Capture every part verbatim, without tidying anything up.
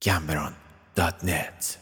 گمبران دات نت.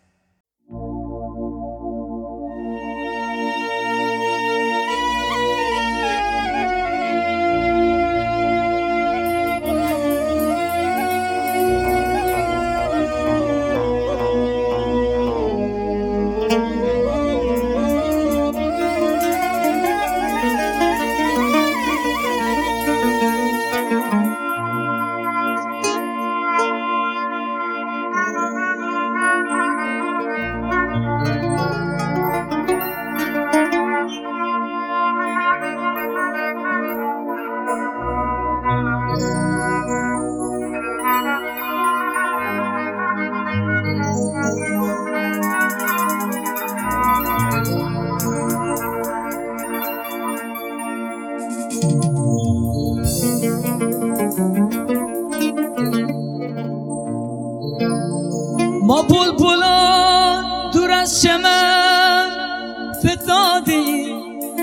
ما بلبلان دور از چمن فتادیم،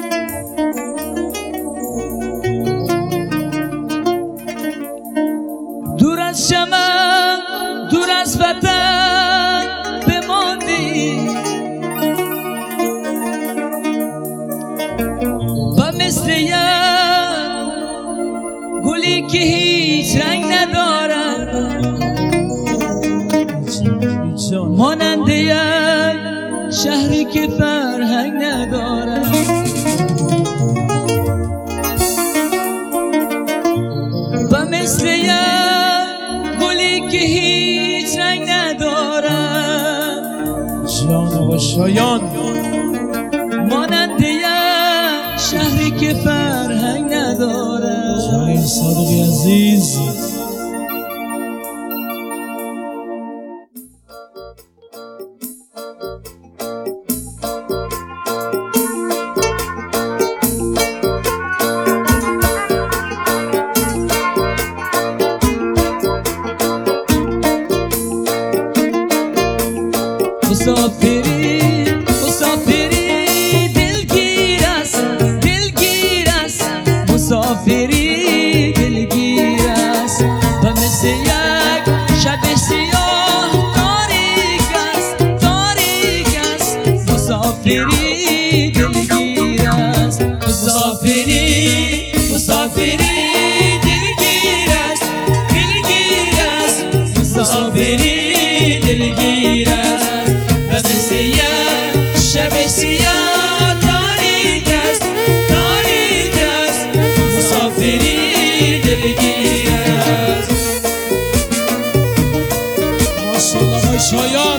دور از چمن دور از وطن بماندیم و مثل یک گلی که هیچ رنگ ندارد، ماننده یک شهری که فرهنگ ندارد، و مثل یک گلی که هیچ رنگ ندارد، جان و شایان ماننده یک شهری که فرهنگ ندارد. جای صادقی عزیز مسافری مسافری دلگیر است، دلگیر است، مسافری دلگیر است و مثل یک شب سیاه تاریک است، تاریک است، مسافری دلگیر است، مسافری مسافری دلگیر است، دلگیر است، مسافری دلگیر است و مثل یک شب سیاه تاریک است، تاریک است، مسافری دلگیر است. ماشاءالله آقای شایان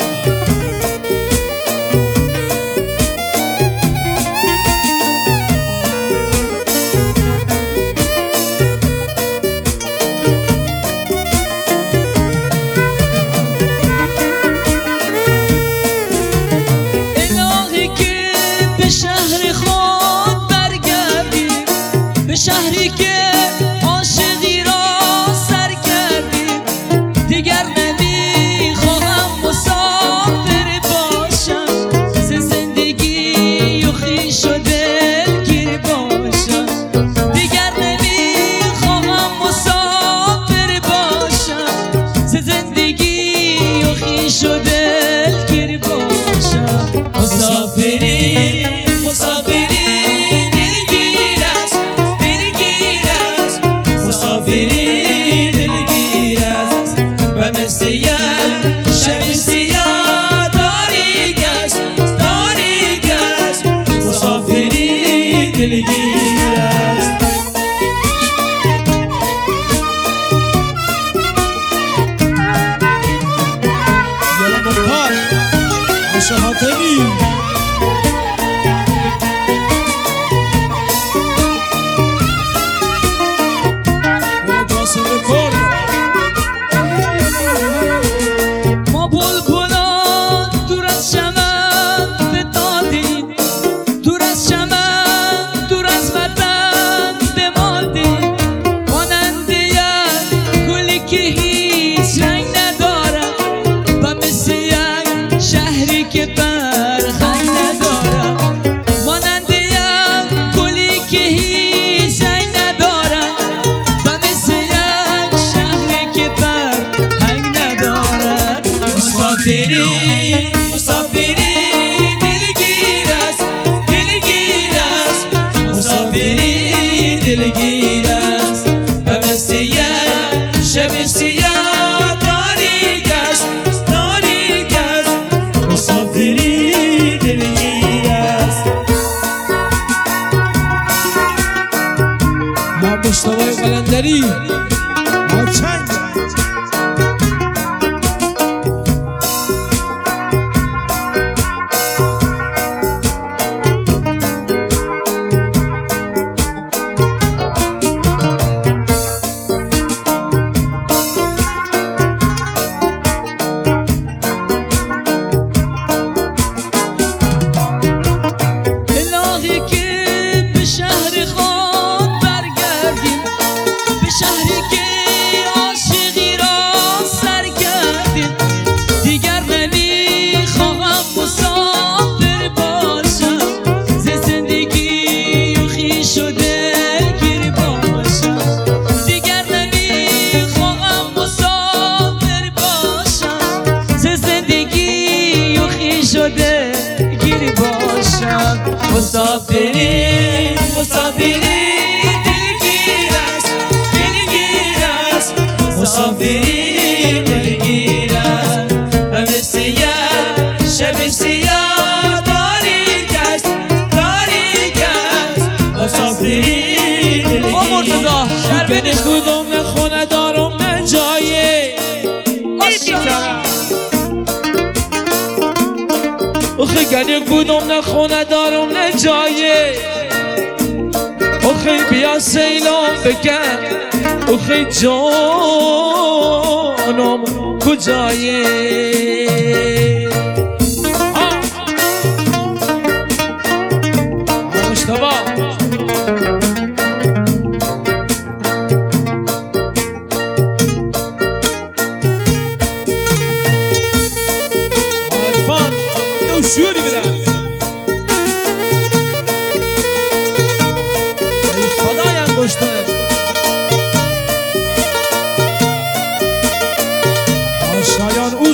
شهری که عاشقی را سر کردیم، دیگر نمیخواهم مسافر باشم، ز زندگی و خویش و دلگیر باشم، دیگر نمیخواهم مسافر باشم، ز زندگی و خویش و دلگیر باشم. مسافری مسافری مسافری دلگیر است و مثل یک شب سیاه تاریک است، تاریک است، مسافری دلگیر است. یالا مختار آشا حاتمی ما بلبلان دور از چمن فتادیم، دور از چمن دور از وطن بماندیم، ماننده یک گلی که هیچ رنگ ندارد و مثل یک شهری که فرهنگ ندارد، ماننده یک گلی که هیچ رنگ ندارد و مثل یک شهری که فرهنگ ندارد. مسافری مسافری دلگیر است دلگیر است مسافری دلگیر است همه سیاه شب سیاه تاریک است تاریک است مسافری دلگیر است ما مشتبه قلندری ما چند الهی که به شهر خود برگردیم به شهری که عاشقی را سر کردیم دیگر نمیخواهم مسافر باشم ز زندگی و خویش و دلگیر باشم دیگر نمیخواهم مسافر باشم ز زندگی و خویش و دلگیر باشم مسافری مسافری دلگیر است دلگیر است مسافری دلگیر است همه سیاه شب سیاه تاریک است تاریک است مسافری دلگیر است بین کدوم نه خونه دارم نه جایه آخه گلی کدوم نه خونه دارم نه جایه آخه بیا سیلان بکن آخه جانم کجایه مشتبه عرفان دو شوری بدن ای خدای انگشتانه آشایان اود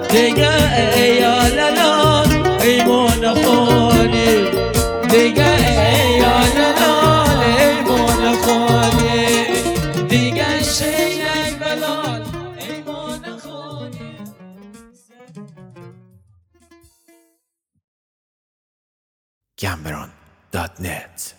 دیگه ای آلالان ایمان خونی دیگه ای آلالان ایمان خونی دیگه شیرک بلال ایمان خونی Cameron dot net